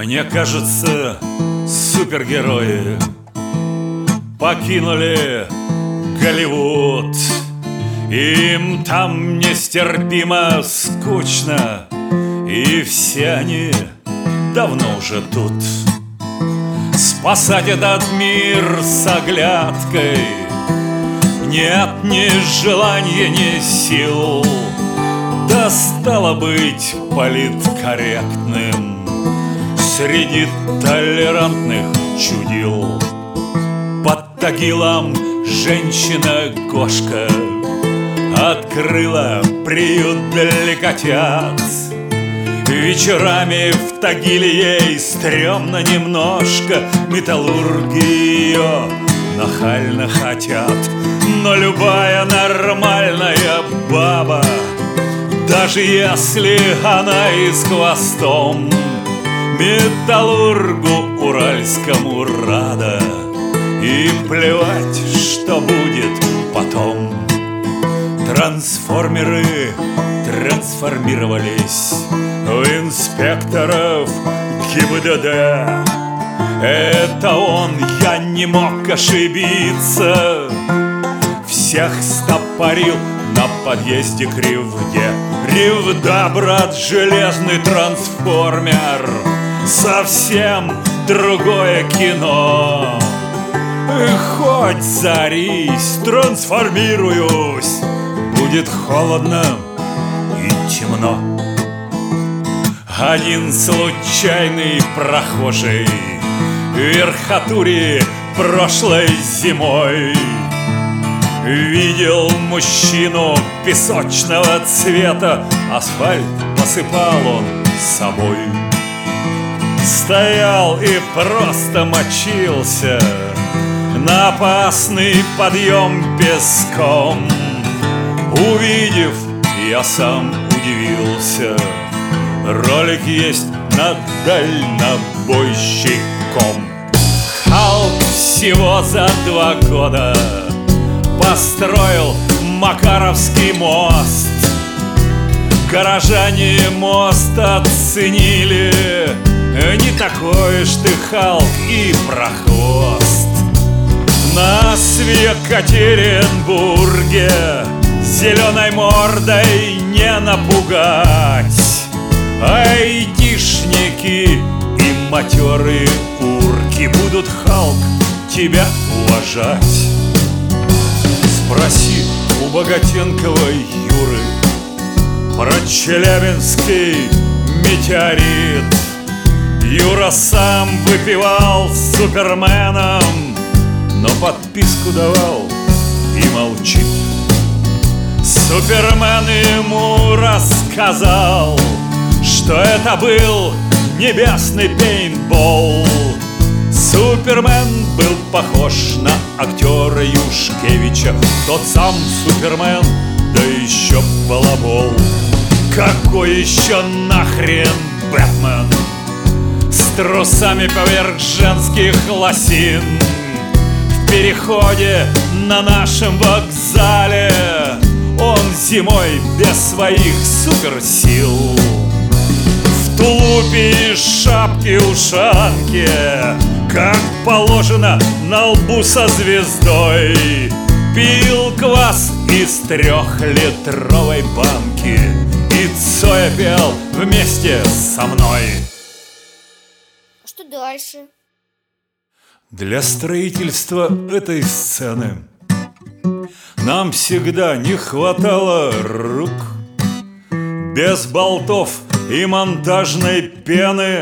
Мне кажется, супергерои покинули Голливуд. Им там нестерпимо скучно, и все они давно уже тут. Спасать этот мир с оглядкой нет ни желания, ни сил. Да стало быть политкорректным среди толерантных чудил. Под Тагилом женщина-кошка открыла приют для котят. Вечерами в Тагиле ей стрёмно немножко, металлурги ее нахально хотят. Но любая нормальная баба, даже если она и с хвостом, металлургу уральскому рада, и плевать, что будет потом. Трансформеры трансформировались в инспекторов ГИБДД. Это он, я не мог ошибиться. Всех стопорил на подъезде к Ревде. Ревда, брат, железный трансформер, совсем другое кино. Хоть зарись, трансформируюсь, будет холодно и темно. Один случайный прохожий в верхотуре прошлой зимой видел мужчину песочного цвета, асфальт посыпал он собой. Стоял и просто мочился на опасный подъем песком. Увидев, я сам удивился. Ролик есть над дальнобойщиком. Халк всего за 2 года построил Макаровский мост. Горожане мост оценили. Не такой ж ты, Халк, и прохвост. Нас в Екатеринбурге зеленой мордой не напугать. Айтишники и матерые урки будут, Халк, тебя уважать. Спроси у Богатенкова Юры про Челябинский метеорит. Юра сам выпивал с Суперменом, но подписку давал и молчит. Супермен ему рассказал, что это был небесный пейнтбол. Супермен был похож на актера Юшкевича, тот сам Супермен, да еще балабол. Какой еще нахрен Бэтмен с трусами поверх женских лосин в переходе на нашем вокзале? Он зимой без своих суперсил в тулупе и шапке-ушанке, как положено на лбу со звездой, пил квас из 3-литровой банки и Цоя пел вместе со мной. Что дальше? Для строительства этой сцены нам всегда не хватало рук. Без болтов и монтажной пены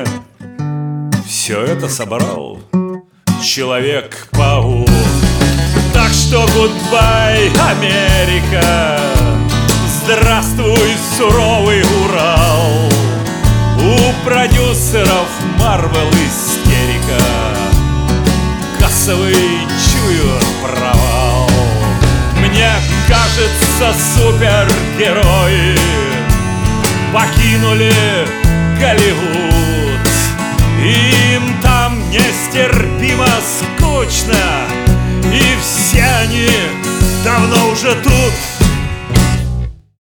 все это собрал Человек-паук. Так что гудбай, Америка, здравствуй, суровый Урал. У продюсеров Марвел истерика, кассовый чуют провал. Мне кажется, супергерои покинули Голливуд. Им там нестерпимо скучно, и все они давно уже тут.